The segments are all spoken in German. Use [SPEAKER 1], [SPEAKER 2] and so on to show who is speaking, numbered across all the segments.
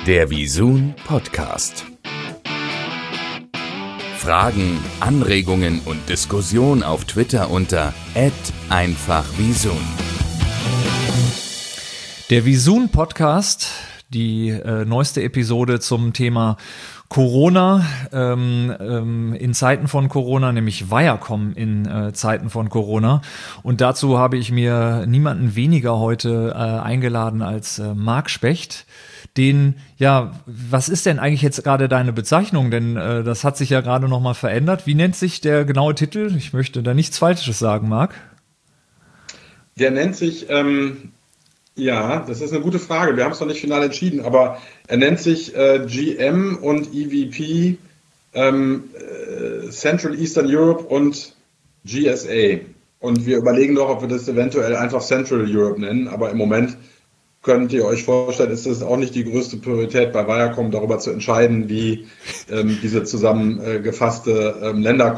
[SPEAKER 1] Der Visun Podcast. Fragen, Anregungen und Diskussion auf Twitter unter @einfachvisun.
[SPEAKER 2] Der Visun Podcast, die neueste Episode zum Thema Corona in Zeiten von Corona, nämlich Viacom in Zeiten von Corona. Und dazu habe ich mir niemanden weniger heute eingeladen als Marc Specht. Was ist denn eigentlich jetzt gerade deine Bezeichnung? Denn das hat sich ja gerade nochmal verändert. Wie nennt sich der genaue Titel? Ich möchte da nichts Falsches sagen, Marc.
[SPEAKER 3] Der nennt sich, das ist eine gute Frage. Wir haben es noch nicht final entschieden, aber er nennt sich GM und EVP Central Eastern Europe und GSA. Und wir überlegen noch, ob wir das eventuell einfach Central Europe nennen, aber im Moment könnt ihr euch vorstellen, ist das auch nicht die größte Priorität bei Viacom, darüber zu entscheiden, wie diese zusammengefasste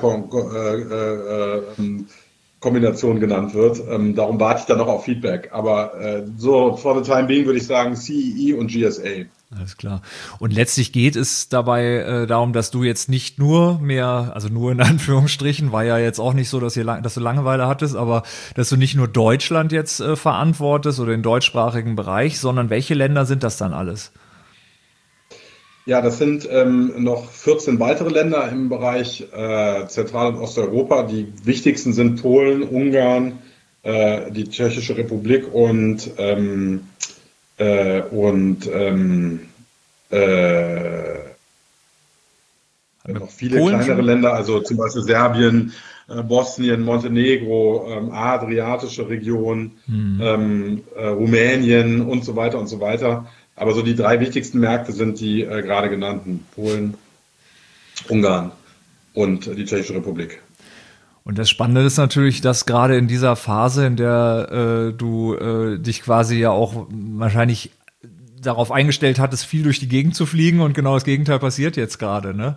[SPEAKER 3] Länderkombination genannt wird. Darum warte ich dann noch auf Feedback. Aber so for the time being würde ich sagen CEE und GSA.
[SPEAKER 2] Alles klar. Und letztlich geht es dabei darum, dass du jetzt nicht nur mehr, also nur in Anführungsstrichen, war ja jetzt auch nicht so, dass du Langeweile hattest, aber dass du nicht nur Deutschland jetzt verantwortest oder den deutschsprachigen Bereich, sondern welche Länder sind das dann alles?
[SPEAKER 3] Ja, das sind noch 14 weitere Länder im Bereich Zentral- und Osteuropa. Die wichtigsten sind Polen, Ungarn, die Tschechische Republik und noch viele kleinere Länder, also zum Beispiel Serbien, Bosnien, Montenegro, adriatische Region, Rumänien und so weiter und so weiter. Aber so die drei wichtigsten Märkte sind die gerade genannten: Polen, Ungarn und die Tschechische Republik.
[SPEAKER 2] Und das Spannende ist natürlich, dass gerade in dieser Phase, in der du dich quasi ja auch wahrscheinlich darauf eingestellt hattest, viel durch die Gegend zu fliegen, und genau das Gegenteil passiert jetzt gerade, ne?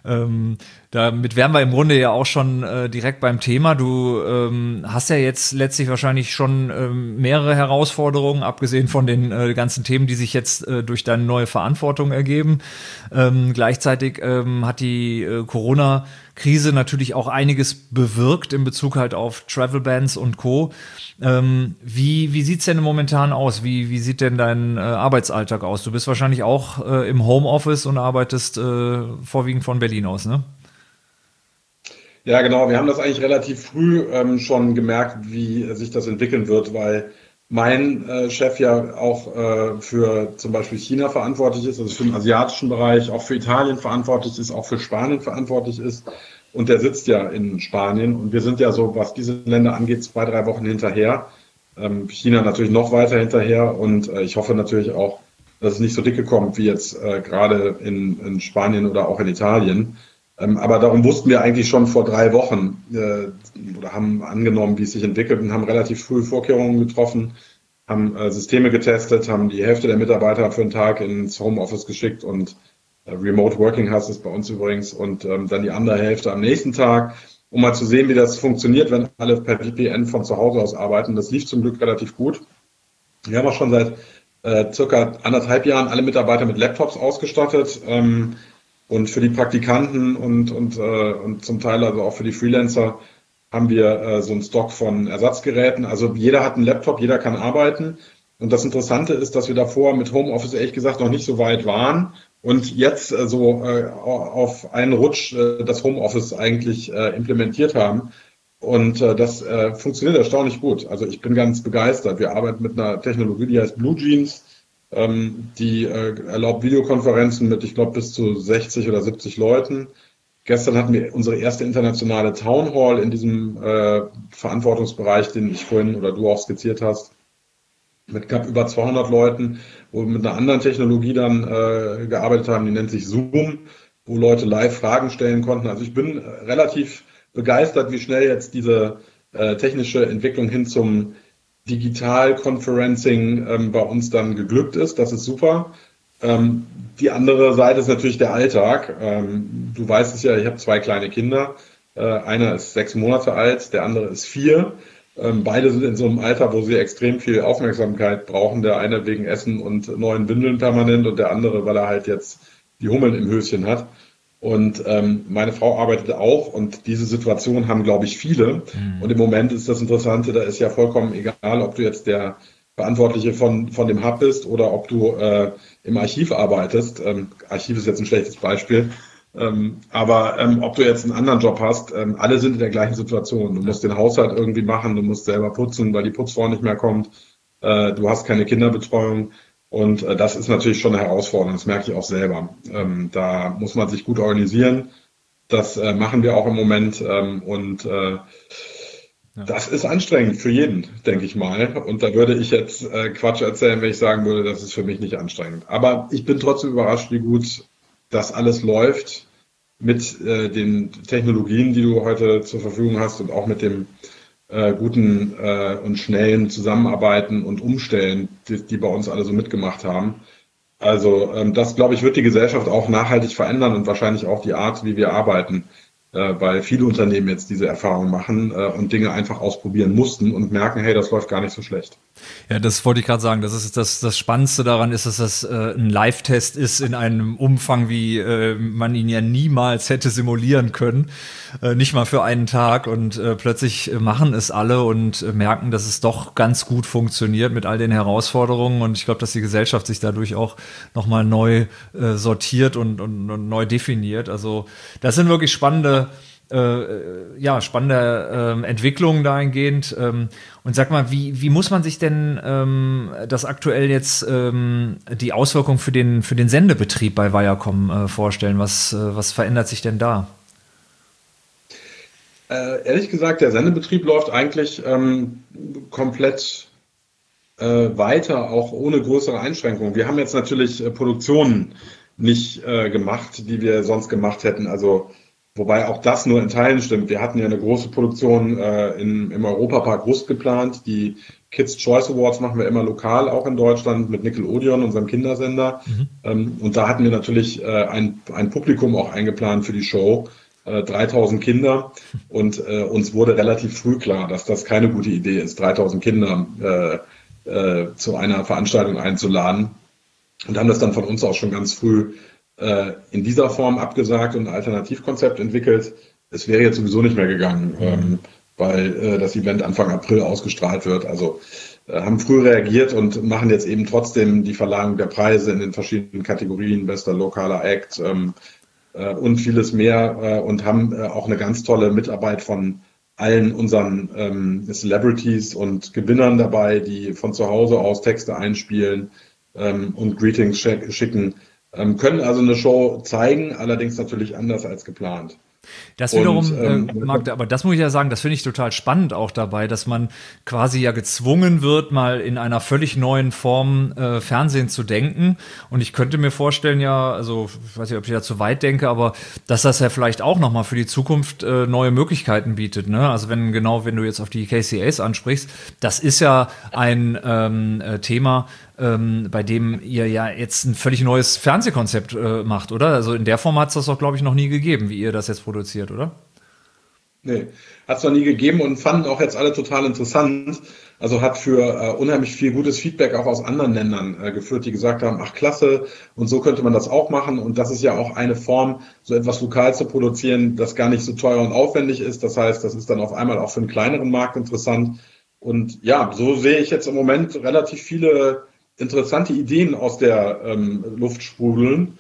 [SPEAKER 2] Damit wären wir im Grunde ja auch schon direkt beim Thema. Du hast ja jetzt letztlich wahrscheinlich schon mehrere Herausforderungen, abgesehen von den ganzen Themen, die sich jetzt durch deine neue Verantwortung ergeben. Gleichzeitig hat die Corona-Krise natürlich auch einiges bewirkt in Bezug halt auf Travel Bans und Co. Wie sieht's denn momentan aus? Wie sieht denn dein Arbeitsalltag aus? Du bist wahrscheinlich auch im Homeoffice und arbeitest vorwiegend von Berlin aus, ne?
[SPEAKER 3] Ja, genau. Wir haben das eigentlich relativ früh schon gemerkt, wie sich das entwickeln wird, weil mein Chef ja auch für zum Beispiel China verantwortlich ist, also für den asiatischen Bereich, auch für Italien verantwortlich ist, auch für Spanien verantwortlich ist. Und der sitzt ja in Spanien. Und wir sind ja so, was diese Länder angeht, 2-3 Wochen hinterher. China natürlich noch weiter hinterher. Und ich hoffe natürlich auch, dass es nicht so dicke kommt wie jetzt gerade in Spanien oder auch in Italien. Aber darum wussten wir eigentlich schon vor 3 Wochen oder haben angenommen, wie es sich entwickelt, und haben relativ früh Vorkehrungen getroffen, haben Systeme getestet, haben die Hälfte der Mitarbeiter für einen Tag ins Homeoffice geschickt und Remote Working heißt es bei uns übrigens, und dann die andere Hälfte am nächsten Tag, um mal zu sehen, wie das funktioniert, wenn alle per VPN von zu Hause aus arbeiten. Das lief zum Glück relativ gut. Wir haben auch schon seit circa 1,5 Jahren alle Mitarbeiter mit Laptops ausgestattet. Und für die Praktikanten und zum Teil also auch für die Freelancer haben wir so einen Stock von Ersatzgeräten. Also jeder hat einen Laptop, jeder kann arbeiten. Und das Interessante ist, dass wir davor mit Homeoffice ehrlich gesagt noch nicht so weit waren und jetzt auf einen Rutsch das Homeoffice eigentlich implementiert haben. Und das funktioniert erstaunlich gut. Also ich bin ganz begeistert. Wir arbeiten mit einer Technologie, die heißt BlueJeans. Die erlaubt Videokonferenzen mit, ich glaube, bis zu 60 oder 70 Leuten. Gestern hatten wir unsere erste internationale Town Hall in diesem Verantwortungsbereich, den ich vorhin oder du auch skizziert hast, mit knapp über 200 Leuten, wo wir mit einer anderen Technologie dann gearbeitet haben, die nennt sich Zoom, wo Leute live Fragen stellen konnten. Also ich bin relativ begeistert, wie schnell jetzt diese technische Entwicklung hin zum Digital-Conferencing bei uns dann geglückt ist. Das ist super. Die andere Seite ist natürlich der Alltag. Du weißt es ja, ich habe 2 kleine Kinder. Einer ist 6 Monate alt, der andere ist 4. Beide sind in so einem Alter, wo sie extrem viel Aufmerksamkeit brauchen. Der eine wegen Essen und neuen Windeln permanent und der andere, weil er halt jetzt die Hummeln im Höschen hat. Und meine Frau arbeitete auch und diese Situation haben, glaube ich, viele. Und im Moment ist das Interessante, da ist ja vollkommen egal, ob du jetzt der Verantwortliche von dem Hub bist oder ob du im Archiv arbeitest. Archiv ist jetzt ein schlechtes Beispiel. Aber ob du jetzt einen anderen Job hast, alle sind in der gleichen Situation. Du musst den Haushalt irgendwie machen, du musst selber putzen, weil die Putzfrau nicht mehr kommt. Du hast keine Kinderbetreuung. Und das ist natürlich schon eine Herausforderung, das merke ich auch selber. Da muss man sich gut organisieren. Das machen wir auch im Moment. Das ist anstrengend für jeden, denke ich mal. Und da würde ich jetzt Quatsch erzählen, wenn ich sagen würde, das ist für mich nicht anstrengend. Aber ich bin trotzdem überrascht, wie gut das alles läuft mit den Technologien, die du heute zur Verfügung hast und auch mit dem guten und schnellen Zusammenarbeiten und Umstellen, die bei uns alle so mitgemacht haben. Also das, glaube ich, wird die Gesellschaft auch nachhaltig verändern und wahrscheinlich auch die Art, wie wir arbeiten, weil viele Unternehmen jetzt diese Erfahrung machen und Dinge einfach ausprobieren mussten und merken, hey, das läuft gar nicht so schlecht.
[SPEAKER 2] Ja, das wollte ich gerade sagen. Das ist das Spannendste daran ist, dass das ein Live-Test ist in einem Umfang, wie man ihn ja niemals hätte simulieren können. Nicht mal für einen Tag. Und plötzlich machen es alle und merken, dass es doch ganz gut funktioniert mit all den Herausforderungen. Und ich glaube, dass die Gesellschaft sich dadurch auch nochmal neu sortiert und neu definiert. Also das sind wirklich spannende Entwicklungen dahingehend. Und sag mal, wie muss man sich denn das aktuell jetzt die Auswirkungen für den Sendebetrieb bei Viacom vorstellen? Was verändert sich denn da?
[SPEAKER 3] Ehrlich gesagt, der Sendebetrieb läuft eigentlich komplett weiter, auch ohne größere Einschränkungen. Wir haben jetzt natürlich Produktionen nicht gemacht, die wir sonst gemacht hätten. Also wobei auch das nur in Teilen stimmt. Wir hatten ja eine große Produktion im Europapark Rust geplant. Die Kids Choice Awards machen wir immer lokal, auch in Deutschland, mit Nickelodeon, unserem Kindersender. Und da hatten wir natürlich ein Publikum auch eingeplant für die Show. 3000 Kinder. Und uns wurde relativ früh klar, dass das keine gute Idee ist, 3000 Kinder zu einer Veranstaltung einzuladen. Und haben das dann von uns auch schon ganz früh in dieser Form abgesagt und ein Alternativkonzept entwickelt. Es wäre jetzt sowieso nicht mehr gegangen, weil das Event Anfang April ausgestrahlt wird. Also haben früh reagiert und machen jetzt eben trotzdem die Verleihung der Preise in den verschiedenen Kategorien, bester lokaler Act und vieles mehr und haben auch eine ganz tolle Mitarbeit von allen unseren Celebrities und Gewinnern dabei, die von zu Hause aus Texte einspielen und Greetings schicken. Können also eine Show zeigen, allerdings natürlich anders als geplant.
[SPEAKER 2] Das wiederum, Marc, aber das muss ich ja sagen, das finde ich total spannend auch dabei, dass man quasi ja gezwungen wird, mal in einer völlig neuen Form Fernsehen zu denken. Und ich könnte mir vorstellen, ja, also ich weiß nicht, ob ich da zu weit denke, aber dass das ja vielleicht auch nochmal für die Zukunft neue Möglichkeiten bietet. Ne? Also wenn du jetzt auf die KCAs ansprichst, das ist ja ein Thema, bei dem ihr ja jetzt ein völlig neues Fernsehkonzept macht, oder? Also in der Form hat es das doch, glaube ich, noch nie gegeben, wie ihr das jetzt produziert, oder?
[SPEAKER 3] Nee, hat es noch nie gegeben und fanden auch jetzt alle total interessant. Also hat für unheimlich viel gutes Feedback auch aus anderen Ländern geführt, die gesagt haben, ach klasse, und so könnte man das auch machen. Und das ist ja auch eine Form, so etwas lokal zu produzieren, das gar nicht so teuer und aufwendig ist. Das heißt, das ist dann auf einmal auch für einen kleineren Markt interessant. Und ja, so sehe ich jetzt im Moment relativ viele interessante Ideen aus der Luft sprudeln.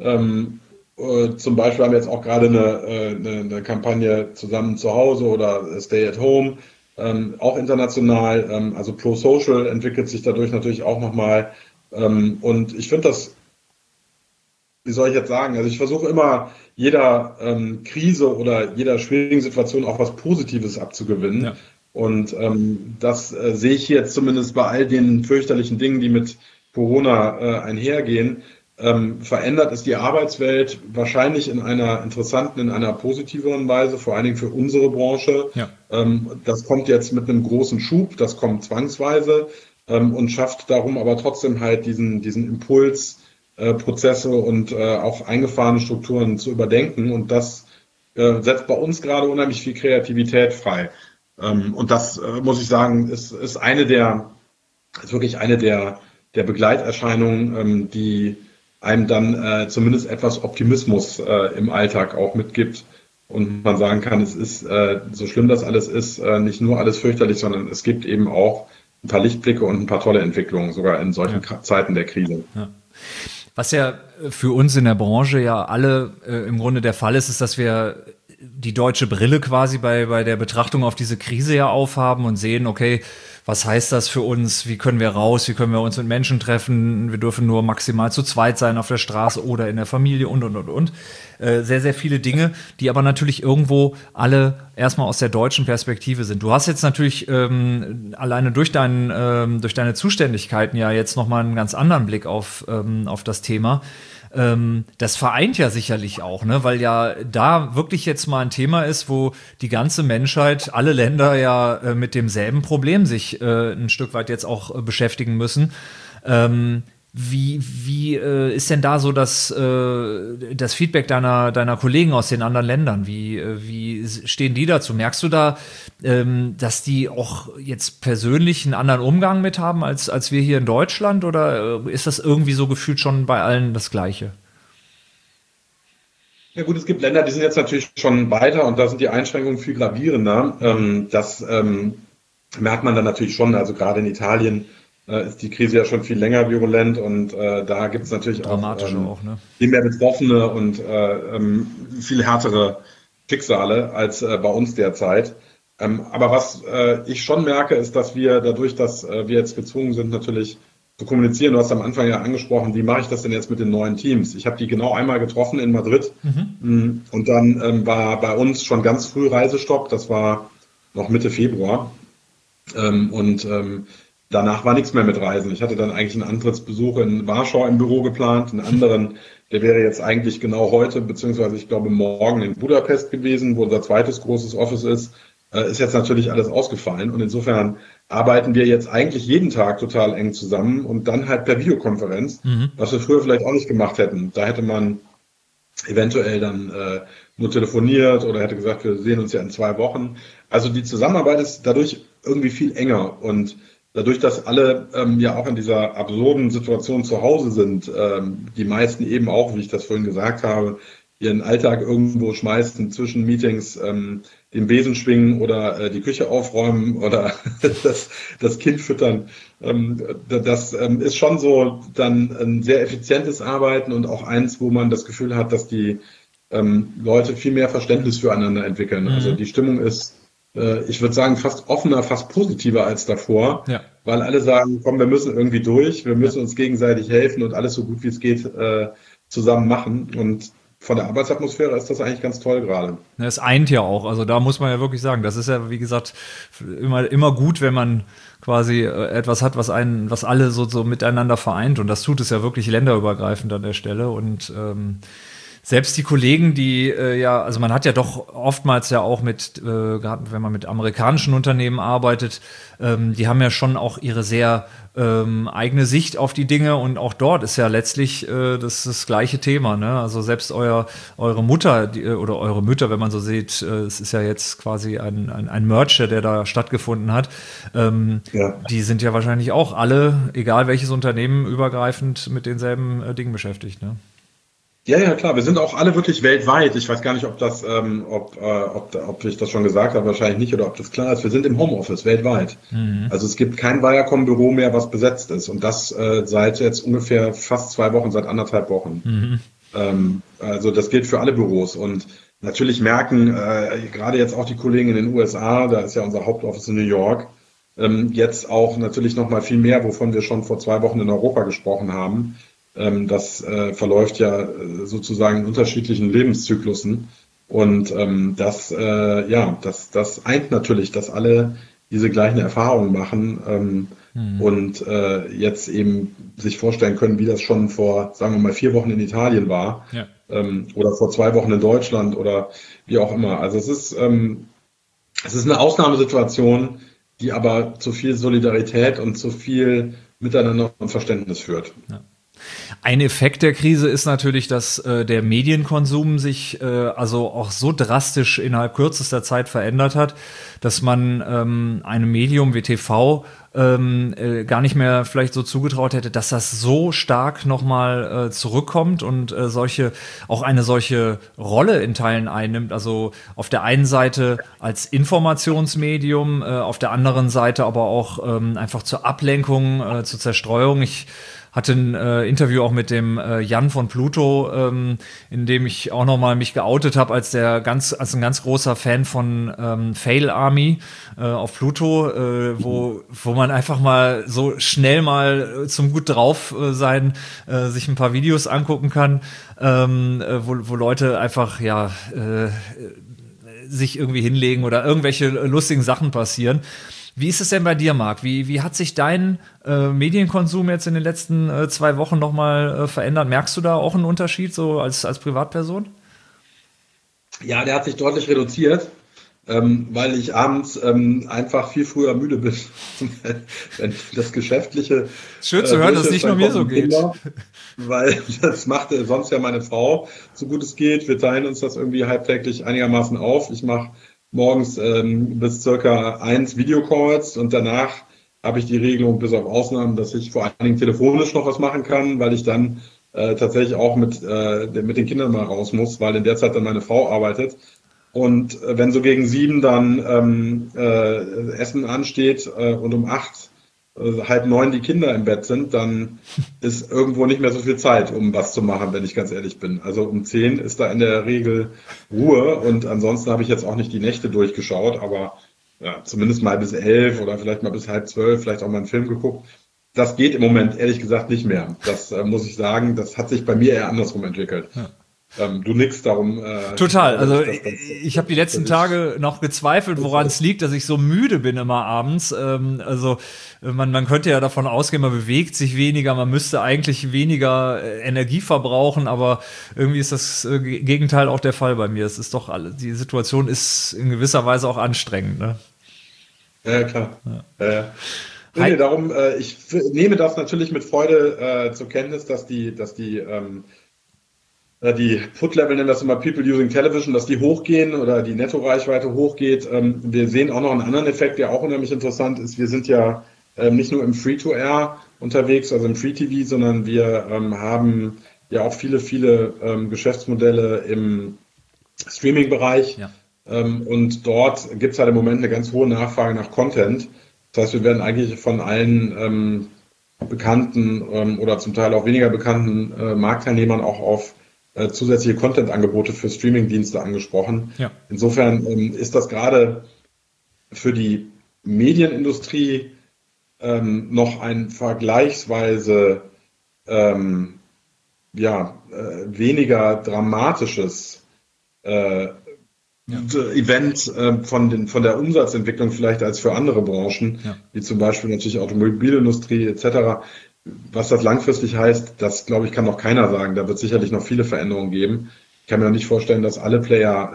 [SPEAKER 3] Zum Beispiel haben wir jetzt auch gerade eine Kampagne zusammen zu Hause oder Stay at Home, auch international. Also Pro Social entwickelt sich dadurch natürlich auch nochmal. Und ich finde das, wie soll ich jetzt sagen, also ich versuche immer jeder Krise oder jeder schwierigen Situation auch was Positives abzugewinnen. Ja. Und das sehe ich jetzt zumindest bei all den fürchterlichen Dingen, die mit Corona einhergehen. Verändert es die Arbeitswelt wahrscheinlich in einer interessanten, in einer positiveren Weise, vor allen Dingen für unsere Branche. Ja. Das kommt jetzt mit einem großen Schub, das kommt zwangsweise und schafft darum aber trotzdem halt diesen Impuls, Prozesse und auch eingefahrene Strukturen zu überdenken. Und das setzt bei uns gerade unheimlich viel Kreativität frei. Und das muss ich sagen, ist wirklich eine der Begleiterscheinungen, die einem dann zumindest etwas Optimismus im Alltag auch mitgibt. Und man sagen kann, es ist, so schlimm das alles ist, nicht nur alles fürchterlich, sondern es gibt eben auch ein paar Lichtblicke und ein paar tolle Entwicklungen, sogar in solchen Zeiten der Krise.
[SPEAKER 2] Ja. Was ja für uns in der Branche ja alle im Grunde der Fall ist, ist, dass wir die deutsche Brille quasi bei der Betrachtung auf diese Krise ja aufhaben und sehen, okay, was heißt das für uns? Wie können wir raus? Wie können wir uns mit Menschen treffen? Wir dürfen nur maximal zu zweit sein auf der Straße oder in der Familie und. Sehr, sehr viele Dinge, die aber natürlich irgendwo alle erstmal aus der deutschen Perspektive sind. Du hast jetzt natürlich alleine durch deine Zuständigkeiten ja jetzt nochmal einen ganz anderen Blick auf das Thema. Das vereint ja sicherlich auch, ne, weil ja da wirklich jetzt mal ein Thema ist, wo die ganze Menschheit, alle Länder ja mit demselben Problem sich ein Stück weit jetzt auch beschäftigen müssen. Wie ist denn da so das Feedback deiner Kollegen aus den anderen Ländern? Wie stehen die dazu? Merkst du da, dass die auch jetzt persönlich einen anderen Umgang mit haben als wir hier in Deutschland? Oder ist das irgendwie so gefühlt schon bei allen das Gleiche?
[SPEAKER 3] Ja gut, es gibt Länder, die sind jetzt natürlich schon weiter und da sind die Einschränkungen viel gravierender. Das merkt man dann natürlich schon. Also gerade in Italien ist die Krise ja schon viel länger virulent und da gibt es natürlich auch,
[SPEAKER 2] ne?
[SPEAKER 3] viel mehr Betroffene und viel härtere Schicksale als bei uns derzeit. Aber was ich schon merke, ist, dass wir dadurch, dass wir jetzt gezwungen sind, natürlich zu kommunizieren. Du hast am Anfang ja angesprochen, wie mache ich das denn jetzt mit den neuen Teams? Ich habe die genau einmal getroffen in Madrid und dann war bei uns schon ganz früh Reisestopp. Das war noch Mitte Februar danach war nichts mehr mit Reisen. Ich hatte dann eigentlich einen Antrittsbesuch in Warschau im Büro geplant, einen anderen, der wäre jetzt eigentlich genau heute, beziehungsweise ich glaube morgen in Budapest gewesen, wo unser zweites großes Office ist. Ist jetzt natürlich alles ausgefallen und insofern arbeiten wir jetzt eigentlich jeden Tag total eng zusammen und dann halt per Videokonferenz, was wir früher vielleicht auch nicht gemacht hätten. Da hätte man eventuell dann nur telefoniert oder hätte gesagt, wir sehen uns ja in 2 Wochen. Also die Zusammenarbeit ist dadurch irgendwie viel enger und dadurch, dass alle ja auch in dieser absurden Situation zu Hause sind, die meisten eben auch, wie ich das vorhin gesagt habe, ihren Alltag irgendwo schmeißen, zwischen Meetings den Besen schwingen oder die Küche aufräumen oder das Kind füttern. Das ist schon so dann ein sehr effizientes Arbeiten und auch eins, wo man das Gefühl hat, dass die Leute viel mehr Verständnis füreinander entwickeln. Also die Stimmung ist, ich würde sagen, fast offener, fast positiver als davor, weil alle sagen, komm, wir müssen irgendwie durch, wir müssen uns gegenseitig helfen und alles so gut wie es geht zusammen machen. Und von der Arbeitsatmosphäre ist das eigentlich ganz toll gerade.
[SPEAKER 2] Es eint ja auch, also da muss man ja wirklich sagen, das ist ja, wie gesagt, immer gut, wenn man quasi etwas hat, was alle so miteinander vereint, und das tut es ja wirklich länderübergreifend an der Stelle. Und selbst die Kollegen, die also man hat ja doch oftmals ja auch gerade wenn man mit amerikanischen Unternehmen arbeitet, die haben ja schon auch ihre sehr eigene Sicht auf die Dinge, und auch dort ist ja letztlich das gleiche Thema, ne? Also selbst eure Mutter oder eure Mütter, wenn man so sieht, es ist ja jetzt quasi ein Merger, der da stattgefunden hat, die sind ja wahrscheinlich auch alle, egal welches Unternehmen, übergreifend mit denselben Dingen beschäftigt, ne?
[SPEAKER 3] Ja, klar. Wir sind auch alle wirklich weltweit. Ich weiß gar nicht, ob ich das schon gesagt habe, wahrscheinlich nicht, oder ob das klar ist. Wir sind im Homeoffice weltweit. Also es gibt kein Viacom-Büro mehr, was besetzt ist. Und das seit jetzt ungefähr fast 2 Wochen, seit 1,5 Wochen. Also das gilt für alle Büros. Und natürlich merken gerade jetzt auch die Kollegen in den USA, da ist ja unser Hauptoffice in New York, jetzt auch natürlich noch mal viel mehr, wovon wir schon vor 2 Wochen in Europa gesprochen haben. Das verläuft ja sozusagen in unterschiedlichen Lebenszyklusen, und das eint natürlich, dass alle diese gleichen Erfahrungen machen und jetzt eben sich vorstellen können, wie das schon vor, sagen wir mal, 4 Wochen in Italien war, oder vor 2 Wochen in Deutschland oder wie auch immer. Also es ist eine Ausnahmesituation, die aber zu viel Solidarität und zu viel Miteinander und Verständnis führt.
[SPEAKER 2] Ja. Ein Effekt der Krise ist natürlich, dass der Medienkonsum sich also auch so drastisch innerhalb kürzester Zeit verändert hat, dass man einem Medium wie TV gar nicht mehr vielleicht so zugetraut hätte, dass das so stark nochmal zurückkommt und auch eine solche Rolle in Teilen einnimmt. Also auf der einen Seite als Informationsmedium, auf der anderen Seite aber auch einfach zur Ablenkung, zur Zerstreuung. Ich hatte ein Interview auch mit dem Jan von Pluto, in dem ich auch nochmal mich geoutet habe als ein ganz großer Fan von Fail Army auf Pluto, wo man einfach mal so schnell mal zum gut drauf sein sich ein paar Videos angucken kann, wo Leute einfach sich irgendwie hinlegen oder irgendwelche lustigen Sachen passieren. Wie ist es denn bei dir, Marc? Wie hat sich dein Medienkonsum jetzt in den letzten 2 Wochen nochmal verändert? Merkst du da auch einen Unterschied so als Privatperson?
[SPEAKER 3] Ja, der hat sich deutlich reduziert, weil ich abends einfach viel früher müde bin. Wenn das Geschäftliche.
[SPEAKER 2] Schön zu hören, dass es nicht nur mir so geht.
[SPEAKER 3] Weil das macht sonst ja meine Frau, so gut es geht. Wir teilen uns das irgendwie halbtäglich einigermaßen auf. Ich mache morgens bis circa 1 Videocalls und danach habe ich die Regelung bis auf Ausnahmen, dass ich vor allen Dingen telefonisch noch was machen kann, weil ich dann tatsächlich auch mit den Kindern mal raus muss, weil in der Zeit dann meine Frau arbeitet. Und wenn so gegen 7 dann Essen ansteht und um 8, 8:30 die Kinder im Bett sind, dann ist irgendwo nicht mehr so viel Zeit, um was zu machen, wenn ich ganz ehrlich bin. Also um 10 ist da in der Regel Ruhe und ansonsten habe ich jetzt auch nicht die Nächte durchgeschaut, aber ja, zumindest mal bis 11 oder vielleicht mal bis 11:30, vielleicht auch mal einen Film geguckt. Das geht im Moment ehrlich gesagt nicht mehr. Das muss ich sagen, das hat sich bei mir eher andersrum entwickelt. Ja. Du nickst darum.
[SPEAKER 2] Total. Also ich habe die letzten Tage noch gezweifelt, woran es liegt, dass ich so müde bin immer abends. Also man könnte ja davon ausgehen, man bewegt sich weniger, man müsste eigentlich weniger Energie verbrauchen, aber irgendwie ist das Gegenteil auch der Fall bei mir. Es ist doch die Situation ist in gewisser Weise auch anstrengend, ne? Ja, klar. Ja.
[SPEAKER 3] Nee, darum, ich nehme das natürlich mit Freude zur Kenntnis, dass die Put-Level, nennen das immer People Using Television, dass die hochgehen oder die Netto-Reichweite hochgeht. Wir sehen auch noch einen anderen Effekt, der auch unheimlich interessant ist. Wir sind ja nicht nur im Free-to-Air unterwegs, also im Free-TV, sondern wir haben ja auch viele Geschäftsmodelle im Streaming-Bereich. Ja. Und dort gibt es halt im Moment eine ganz hohe Nachfrage nach Content. Das heißt, wir werden eigentlich von allen bekannten oder zum Teil auch weniger bekannten Marktteilnehmern auch auf zusätzliche Content-Angebote für Streaming-Dienste angesprochen. Ja. Insofern ist das gerade für die Medienindustrie noch ein vergleichsweise weniger dramatisches Event von der Umsatzentwicklung vielleicht als für andere Branchen, wie zum Beispiel natürlich Automobilindustrie etc. Was das langfristig heißt, das glaube ich kann noch keiner sagen. Da wird sicherlich noch viele Veränderungen geben. Ich kann mir auch nicht vorstellen, dass alle Player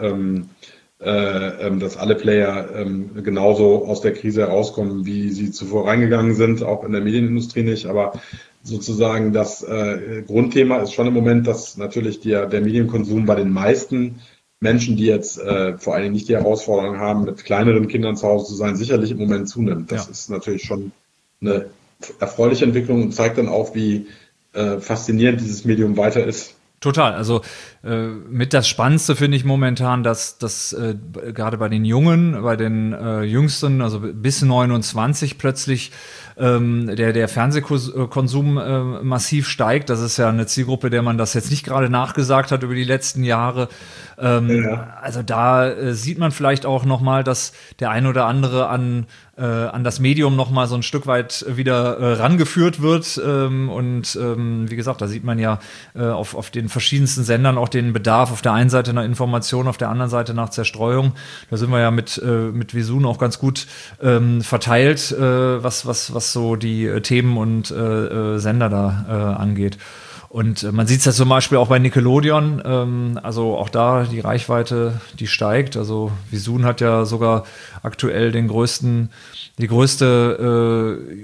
[SPEAKER 3] genauso aus der Krise herauskommen, wie sie zuvor reingegangen sind, auch in der Medienindustrie nicht. Aber sozusagen das Grundthema ist schon im Moment, dass natürlich der Medienkonsum bei den meisten Menschen, die jetzt vor allen Dingen nicht die Herausforderung haben, mit kleineren Kindern zu Hause zu sein, sicherlich im Moment zunimmt. Das ist natürlich schon eine erfreuliche Entwicklung und zeigt dann auch, wie faszinierend dieses Medium weiter ist.
[SPEAKER 2] Total. Also mit das Spannendste finde ich momentan, dass gerade bei den Jungen, bei den Jüngsten, also bis 29 plötzlich der Fernsehkonsum massiv steigt. Das ist ja eine Zielgruppe, der man das jetzt nicht gerade nachgesagt hat über die letzten Jahre. Also da sieht man vielleicht auch nochmal, dass der ein oder andere an das Medium nochmal so ein Stück weit wieder rangeführt wird. Wie gesagt, da sieht man ja auf den verschiedensten Sendern auch den Bedarf auf der einen Seite nach Information, auf der anderen Seite nach Zerstreuung. Da sind wir ja mit Visun auch ganz gut verteilt, was so die Themen und Sender da angeht. Und man sieht es ja zum Beispiel auch bei Nickelodeon, also auch da die Reichweite, die steigt. Also Visun hat ja sogar aktuell die größte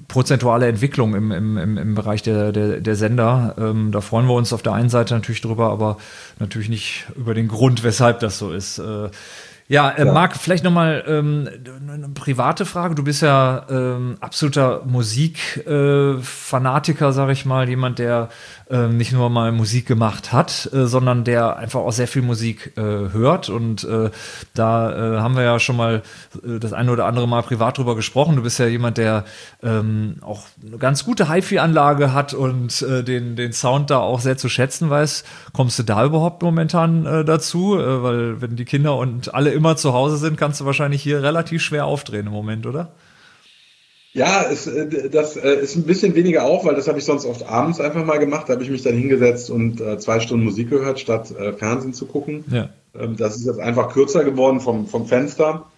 [SPEAKER 2] prozentuale Entwicklung im Bereich der Sender. Da freuen wir uns auf der einen Seite natürlich drüber, aber natürlich nicht über den Grund, weshalb das so ist. Marc, vielleicht nochmal eine private Frage. Du bist ja absoluter Musikfanatiker, sage ich mal. Jemand, der nicht nur mal Musik gemacht hat, sondern der einfach auch sehr viel Musik hört. Und da haben wir ja schon mal das eine oder andere Mal privat drüber gesprochen. Du bist ja jemand, der auch eine ganz gute HiFi-Anlage hat und den Sound da auch sehr zu schätzen weiß. Kommst du da überhaupt momentan dazu? Weil wenn die Kinder und alle immer zu Hause sind, kannst du wahrscheinlich hier relativ schwer aufdrehen im Moment, oder?
[SPEAKER 3] Ja, das ist ein bisschen weniger auch, weil das habe ich sonst oft abends einfach mal gemacht. Da habe ich mich dann hingesetzt und 2 Stunden Musik gehört, statt Fernsehen zu gucken. Ja. Das ist jetzt einfach kürzer geworden vom Fenster.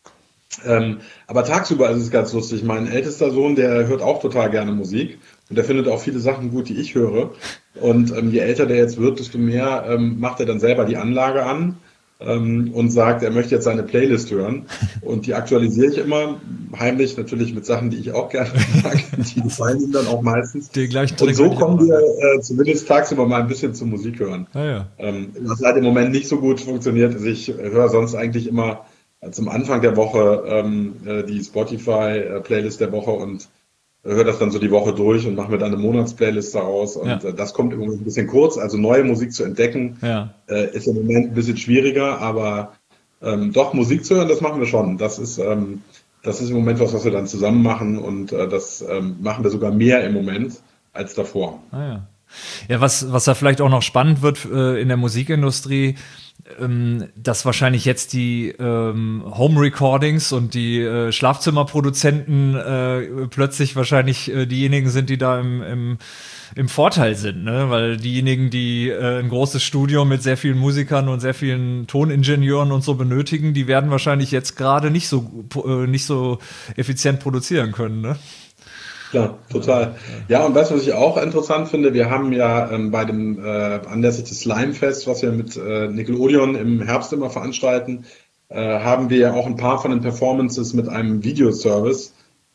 [SPEAKER 3] Aber tagsüber ist es ganz lustig. Mein ältester Sohn, der hört auch total gerne Musik und der findet auch viele Sachen gut, die ich höre. Und je älter der jetzt wird, desto mehr macht er dann selber die Anlage an. Und sagt, er möchte jetzt seine Playlist hören. Und die aktualisiere ich immer, heimlich natürlich mit Sachen, die ich auch gerne mag. Die gefallen ihm dann auch meistens. Und so kommen wir zumindest tagsüber mal ein bisschen zur Musik hören. Was halt im Moment nicht so gut funktioniert, ist, ich höre sonst eigentlich immer zum Anfang der Woche die Spotify-Playlist der Woche und höre das dann so die Woche durch und mache mir dann eine Monatsplaylist daraus. Und das kommt im Moment ein bisschen kurz. Also neue Musik zu entdecken, ist im Moment ein bisschen schwieriger. Aber doch, Musik zu hören, das machen wir schon. Das ist im Moment was wir dann zusammen machen. Und das machen wir sogar mehr im Moment als davor.
[SPEAKER 2] Ja, was da vielleicht auch noch spannend wird in der Musikindustrie, dass wahrscheinlich jetzt die Home-Recordings und die Schlafzimmerproduzenten plötzlich wahrscheinlich diejenigen sind, die da im Vorteil sind, ne? Weil diejenigen, die ein großes Studio mit sehr vielen Musikern und sehr vielen Toningenieuren und so benötigen, die werden wahrscheinlich jetzt gerade nicht so effizient produzieren können, ne?
[SPEAKER 3] Klar, total. Ja, und weißt du, was ich auch interessant finde? Wir haben ja bei dem anlässlich des Slimefest, was wir mit Nickelodeon im Herbst immer veranstalten, haben wir ja auch ein paar von den Performances mit einem Videoservice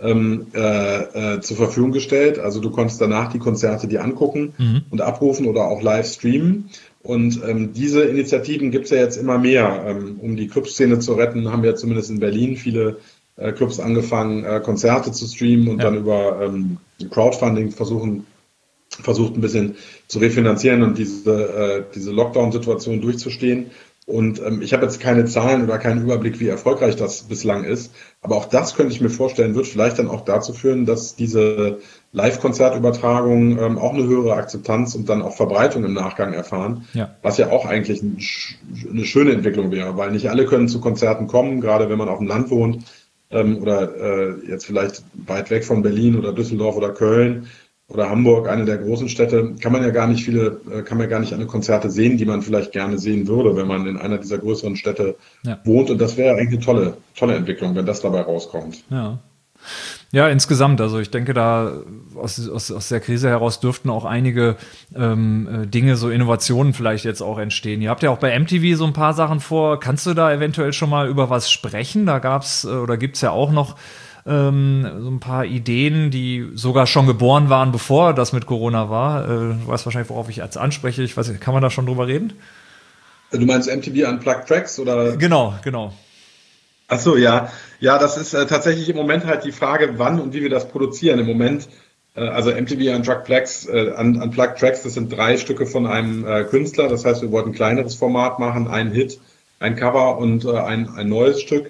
[SPEAKER 3] zur Verfügung gestellt. Also du konntest danach die Konzerte dir angucken und abrufen oder auch live streamen. Und diese Initiativen gibt es ja jetzt immer mehr. Um die Clubszene zu retten, haben wir zumindest in Berlin viele Clubs angefangen, Konzerte zu streamen und dann über Crowdfunding versucht ein bisschen zu refinanzieren und diese Lockdown-Situation durchzustehen. Und ich habe jetzt keine Zahlen oder keinen Überblick, wie erfolgreich das bislang ist. Aber auch das könnte ich mir vorstellen, wird vielleicht dann auch dazu führen, dass diese Live-Konzertübertragungen auch eine höhere Akzeptanz und dann auch Verbreitung im Nachgang erfahren. Was ja auch eigentlich eine schöne Entwicklung wäre, weil nicht alle können zu Konzerten kommen, gerade wenn man auf dem Land wohnt. Oder jetzt vielleicht weit weg von Berlin oder Düsseldorf oder Köln oder Hamburg, eine der großen Städte, kann man ja gar nicht alle Konzerte sehen, die man vielleicht gerne sehen würde, wenn man in einer dieser größeren Städte wohnt. Und das wäre eigentlich eine tolle Entwicklung, wenn das dabei rauskommt.
[SPEAKER 2] Ja, insgesamt. Also ich denke, da aus der Krise heraus dürften auch einige Dinge, so Innovationen vielleicht jetzt auch entstehen. Ihr habt ja auch bei MTV so ein paar Sachen vor. Kannst du da eventuell schon mal über was sprechen? Da gibt's ja auch noch so ein paar Ideen, die sogar schon geboren waren, bevor das mit Corona war. Du weißt wahrscheinlich, worauf ich jetzt anspreche. Ich weiß nicht, kann man da schon drüber reden?
[SPEAKER 3] Du meinst MTV Unplugged Tracks, oder?
[SPEAKER 2] Genau.
[SPEAKER 3] Ach so, ja. Ja, das ist tatsächlich im Moment halt die Frage, wann und wie wir das produzieren. Im Moment, also MTV Unplugged Tracks, das sind 3 Stücke von einem Künstler. Das heißt, wir wollten ein kleineres Format machen, ein Hit, ein Cover und ein neues Stück.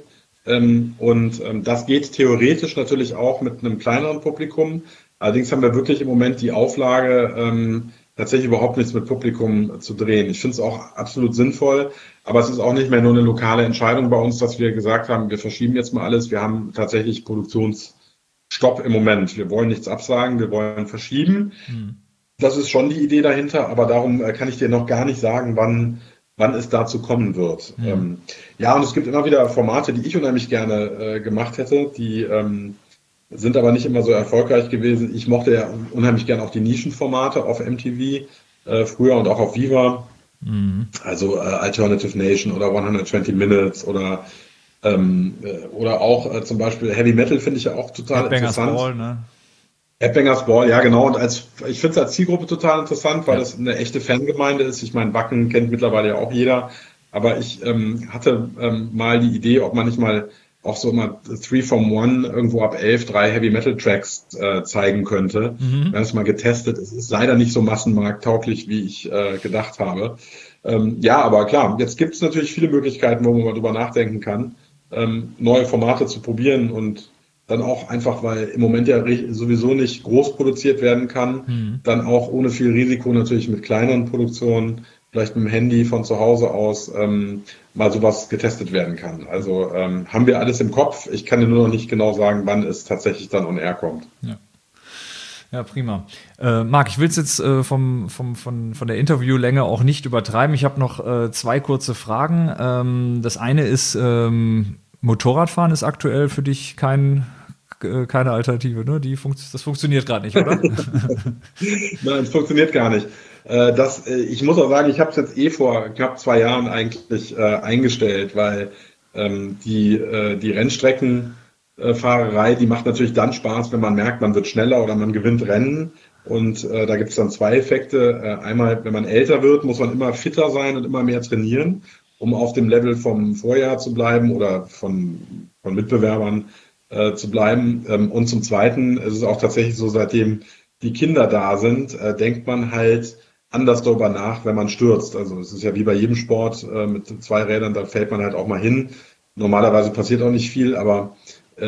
[SPEAKER 3] Das geht theoretisch natürlich auch mit einem kleineren Publikum. Allerdings haben wir wirklich im Moment die Auflage, tatsächlich überhaupt nichts mit Publikum zu drehen. Ich finde es auch absolut sinnvoll, aber es ist auch nicht mehr nur eine lokale Entscheidung bei uns, dass wir gesagt haben, wir verschieben jetzt mal alles. Wir haben tatsächlich Produktionsstopp im Moment. Wir wollen nichts absagen, wir wollen verschieben. Das ist schon die Idee dahinter, aber darum kann ich dir noch gar nicht sagen, wann es dazu kommen wird. Und es gibt immer wieder Formate, die ich unheimlich gerne gemacht hätte, die sind aber nicht immer so erfolgreich gewesen. Ich mochte ja unheimlich gerne auch die Nischenformate auf MTV früher und auch auf Viva. Also Alternative Nation oder 120 Minutes oder auch zum Beispiel Heavy Metal finde ich ja auch total interessant.
[SPEAKER 2] Ball, ne?
[SPEAKER 3] Headbangers Ball, ja genau. Und ich finde es als Zielgruppe total interessant, weil das eine echte Fangemeinde ist. Ich meine, Wacken kennt mittlerweile ja auch jeder. Aber ich hatte mal die Idee, ob man nicht mal auch so immer 3 from 1 irgendwo ab 11 3 Heavy Metal Tracks zeigen könnte. Wir haben es mal getestet. Es ist leider nicht so massenmarkttauglich, wie ich gedacht habe. Ja, aber klar, jetzt gibt es natürlich viele Möglichkeiten, wo man mal drüber nachdenken kann, neue Formate zu probieren und dann auch einfach, weil im Moment ja sowieso nicht groß produziert werden kann, dann auch ohne viel Risiko natürlich mit kleineren Produktionen, vielleicht mit dem Handy von zu Hause aus mal sowas getestet werden kann. Also haben wir alles im Kopf. Ich kann dir nur noch nicht genau sagen, wann es tatsächlich dann on air kommt.
[SPEAKER 2] Ja, prima. Marc, ich will es jetzt von der Interviewlänge auch nicht übertreiben. Ich habe noch 2 kurze Fragen. Das eine ist, Motorradfahren ist aktuell für dich keine Alternative, ne? Das funktioniert gerade nicht, oder?
[SPEAKER 3] Nein, es funktioniert gar nicht. Ich muss auch sagen, ich habe es jetzt vor knapp 2 Jahren eigentlich eingestellt, weil die Rennstreckenfahrerei, die macht natürlich dann Spaß, wenn man merkt, man wird schneller oder man gewinnt Rennen. Und da gibt es dann 2 Effekte. Einmal, wenn man älter wird, muss man immer fitter sein und immer mehr trainieren, um auf dem Level vom Vorjahr zu bleiben oder von Mitbewerbern zu bleiben. Und zum Zweiten ist es auch tatsächlich so, seitdem die Kinder da sind, denkt man halt anders darüber nach, wenn man stürzt. Also es ist ja wie bei jedem Sport mit 2 Rädern, da fällt man halt auch mal hin. Normalerweise passiert auch nicht viel, aber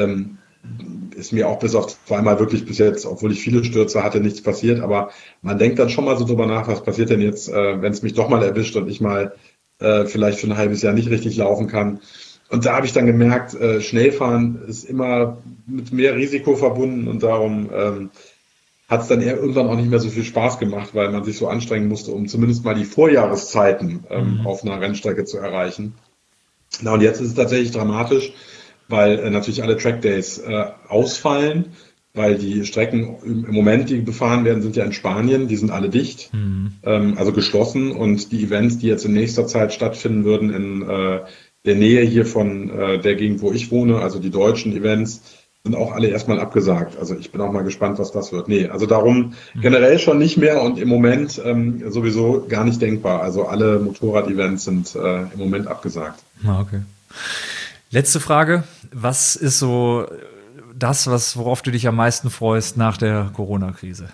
[SPEAKER 3] ist mir auch bis auf 2 Mal wirklich bis jetzt, obwohl ich viele Stürze hatte, nichts passiert. Aber man denkt dann schon mal so drüber nach, was passiert denn jetzt, wenn es mich doch mal erwischt und ich mal vielleicht für ein halbes Jahr nicht richtig laufen kann. Und da habe ich dann gemerkt, Schnellfahren ist immer mit mehr Risiko verbunden und darum hat es dann irgendwann auch nicht mehr so viel Spaß gemacht, weil man sich so anstrengen musste, um zumindest mal die Vorjahreszeiten auf einer Rennstrecke zu erreichen. Na, und jetzt ist es tatsächlich dramatisch, weil natürlich alle Trackdays ausfallen, weil die Strecken im Moment, die befahren werden, sind ja in Spanien, die sind alle dicht, also geschlossen, und die Events, die jetzt in nächster Zeit stattfinden würden in der Nähe hier von der Gegend, wo ich wohne, also die deutschen Events, sind auch alle erstmal abgesagt. Also ich bin auch mal gespannt, was das wird. Nee, also darum generell schon nicht mehr und im Moment sowieso gar nicht denkbar. Also alle Motorrad-Events sind im Moment abgesagt.
[SPEAKER 2] Okay. Letzte Frage. Was ist so das, worauf du dich am meisten freust nach der Corona-Krise?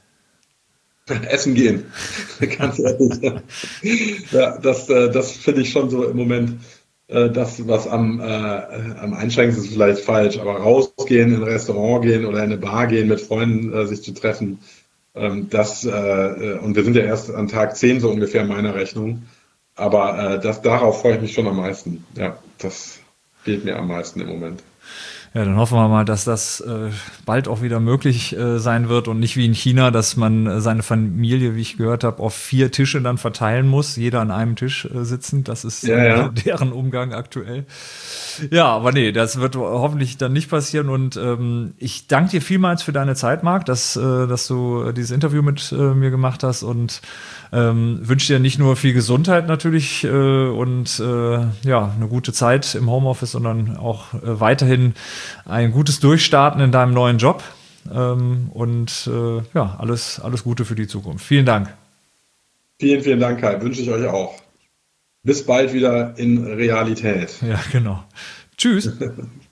[SPEAKER 3] Essen gehen. Ganz ehrlich. Ja, das finde ich schon so im Moment. Das, was am einschränkendsten ist, vielleicht falsch, aber rausgehen, in ein Restaurant gehen oder in eine Bar gehen, mit Freunden sich zu treffen, und wir sind ja erst an Tag 10 so ungefähr in meiner Rechnung, aber darauf freue ich mich schon am meisten. Ja, das fehlt mir am meisten im Moment.
[SPEAKER 2] Ja, dann hoffen wir mal, dass das bald auch wieder möglich sein wird und nicht wie in China, dass man seine Familie, wie ich gehört habe, auf 4 Tische dann verteilen muss, jeder an einem Tisch sitzend. Das ist deren Umgang aktuell. Ja, aber nee, das wird hoffentlich dann nicht passieren und ich danke dir vielmals für deine Zeit, Marc, dass du dieses Interview mit mir gemacht hast und wünsche dir nicht nur viel Gesundheit natürlich und eine gute Zeit im Homeoffice, sondern auch weiterhin ein gutes Durchstarten in deinem neuen Job und alles Gute für die Zukunft. Vielen Dank.
[SPEAKER 3] Vielen, vielen Dank, Kai. Wünsche ich euch auch. Bis bald wieder in Realität.
[SPEAKER 2] Ja, genau. Tschüss.